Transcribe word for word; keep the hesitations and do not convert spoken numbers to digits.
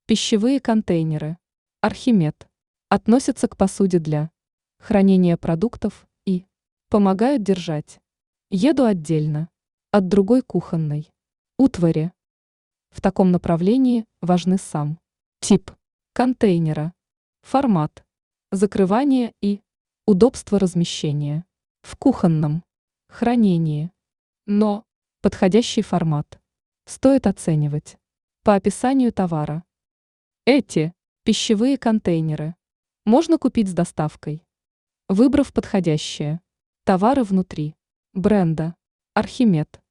Пищевые контейнеры Архимед относятся к посуде для хранения продуктов и помогают держать еду отдельно от другой кухонной утвари. В таком направлении важны сам тип контейнера, формат, закрывание и удобство размещения в кухонном хранении. Но подходящий формат стоит оценивать по описанию товара. Эти пищевые контейнеры можно купить с доставкой, выбрав подходящие товары внутри бренда Архимед.